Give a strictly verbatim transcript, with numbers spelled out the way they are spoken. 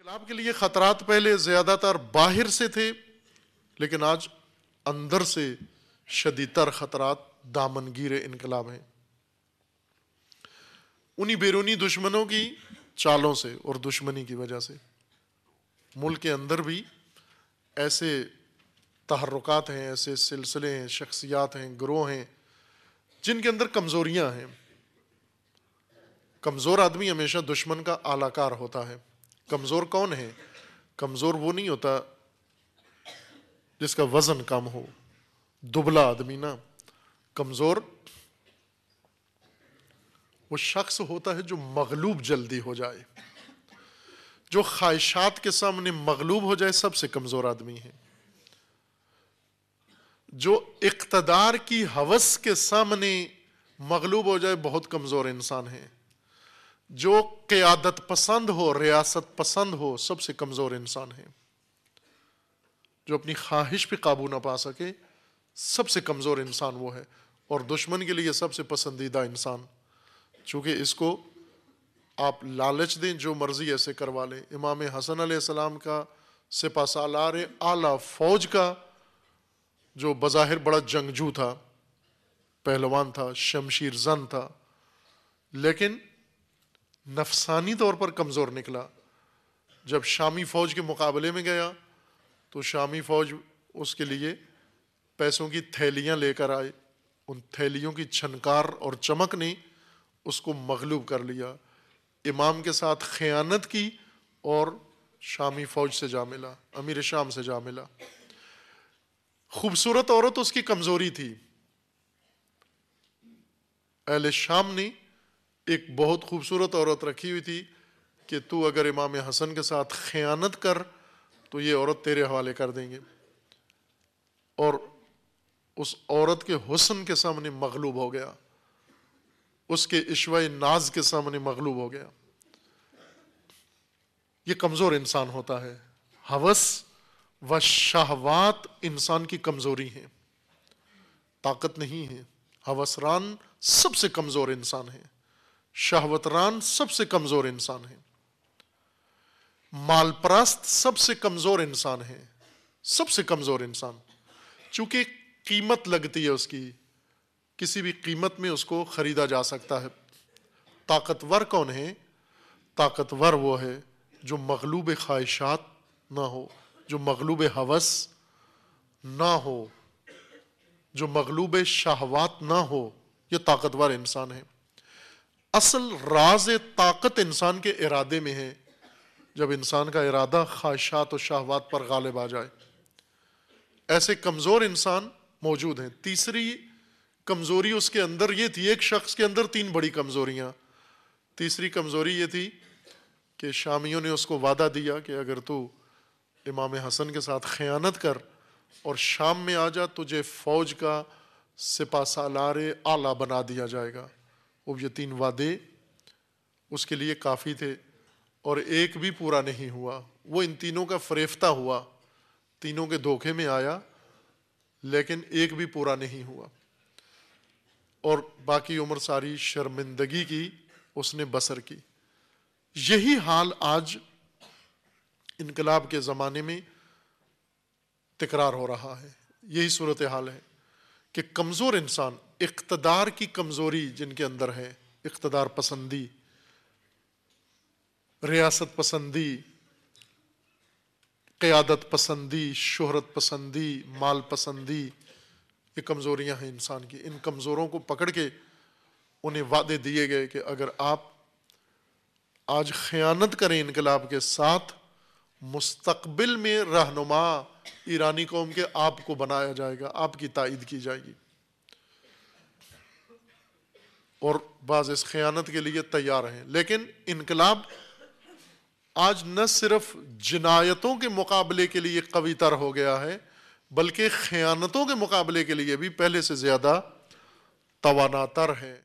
انقلاب کے لیے خطرات پہلے زیادہ تر باہر سے تھے، لیکن آج اندر سے شدید تر خطرات دامنگیر انقلاب ہیں۔ انہی بیرونی دشمنوں کی چالوں سے اور دشمنی کی وجہ سے ملک کے اندر بھی ایسے تحرکات ہیں، ایسے سلسلے ہیں، شخصیات ہیں، گروہ ہیں جن کے اندر کمزوریاں ہیں۔ کمزور آدمی ہمیشہ دشمن کا اعلی کار ہوتا ہے۔ کمزور کون ہے؟ کمزور وہ نہیں ہوتا جس کا وزن کم ہو، دبلا آدمی نا۔ کمزور وہ شخص ہوتا ہے جو مغلوب جلدی ہو جائے، جو خواہشات کے سامنے مغلوب ہو جائے، سب سے کمزور آدمی ہے۔ جو اقتدار کی ہوس کے سامنے مغلوب ہو جائے، بہت کمزور انسان ہے۔ جو قیادت پسند ہو، ریاست پسند ہو، سب سے کمزور انسان ہے۔ جو اپنی خواہش پہ قابو نہ پا سکے، سب سے کمزور انسان وہ ہے، اور دشمن کے لیے سب سے پسندیدہ انسان، چونکہ اس کو آپ لالچ دیں جو مرضی ایسے کروا لیں۔ امام حسن علیہ السلام کا سپہ سالار اعلیٰ فوج کا جو بظاہر بڑا جنگجو تھا، پہلوان تھا، شمشیر زن تھا، لیکن نفسانی طور پر کمزور نکلا۔ جب شامی فوج کے مقابلے میں گیا تو شامی فوج اس کے لیے پیسوں کی تھیلیاں لے کر آئے، ان تھیلیوں کی چھنکار اور چمک نے اس کو مغلوب کر لیا۔ امام کے ساتھ خیانت کی اور شامی فوج سے جا ملا، امیر شام سے جا ملا۔ خوبصورت عورت اس کی کمزوری تھی۔ اہل شام نے ایک بہت خوبصورت عورت رکھی ہوئی تھی کہ تو اگر امام حسن کے ساتھ خیانت کر تو یہ عورت تیرے حوالے کر دیں گے، اور اس عورت کے حسن کے سامنے مغلوب ہو گیا، اس کے عشوۂ ناز کے سامنے مغلوب ہو گیا۔ یہ کمزور انسان ہوتا ہے۔ ہوس و شہوات انسان کی کمزوری ہیں، طاقت نہیں ہے۔ ہوسران سب سے کمزور انسان ہے، شہوتران سب سے کمزور انسان ہے، مال پرست سب سے کمزور انسان ہے، سب سے کمزور انسان، چونکہ قیمت لگتی ہے اس کی، کسی بھی قیمت میں اس کو خریدا جا سکتا ہے۔ طاقتور کون ہے؟ طاقتور وہ ہے جو مغلوب خواہشات نہ ہو، جو مغلوب ہوس نہ ہو، جو مغلوب شہوات نہ ہو، یہ طاقتور انسان ہے۔ اصل راز طاقت انسان کے ارادے میں ہے، جب انسان کا ارادہ خواہشات و شہوات پر غالب آ جائے۔ ایسے کمزور انسان موجود ہیں۔ تیسری کمزوری اس کے اندر یہ تھی، ایک شخص کے اندر تین بڑی کمزوریاں۔ تیسری کمزوری یہ تھی کہ شامیوں نے اس کو وعدہ دیا کہ اگر تو امام حسن کے ساتھ خیانت کر اور شام میں آ جا، تجھے فوج کا سپہ سالار اعلیٰ بنا دیا جائے گا۔ اب یہ تین وعدے اس کے لیے کافی تھے، اور ایک بھی پورا نہیں ہوا۔ وہ ان تینوں کا فریفتہ ہوا، تینوں کے دھوکے میں آیا، لیکن ایک بھی پورا نہیں ہوا، اور باقی عمر ساری شرمندگی کی اس نے بسر کی۔ یہی حال آج انقلاب کے زمانے میں تکرار ہو رہا ہے۔ یہی صورتحال ہے کہ کمزور انسان، اقتدار کی کمزوری جن کے اندر ہے، اقتدار پسندی، ریاست پسندی، قیادت پسندی، شہرت پسندی، مال پسندی، یہ کمزوریاں ہیں انسان کی۔ ان کمزوروں کو پکڑ کے انہیں وعدے دیے گئے کہ اگر آپ آج خیانت کریں انقلاب کے ساتھ، مستقبل میں رہنما ایرانی قوم کے آپ کو بنایا جائے گا، آپ کی تائید کی جائے گی، اور بعض اس خیانت کے لیے تیار ہیں۔ لیکن انقلاب آج نہ صرف جنایتوں کے مقابلے کے لیے قوی تر ہو گیا ہے، بلکہ خیانتوں کے مقابلے کے لیے بھی پہلے سے زیادہ توانا تر ہے۔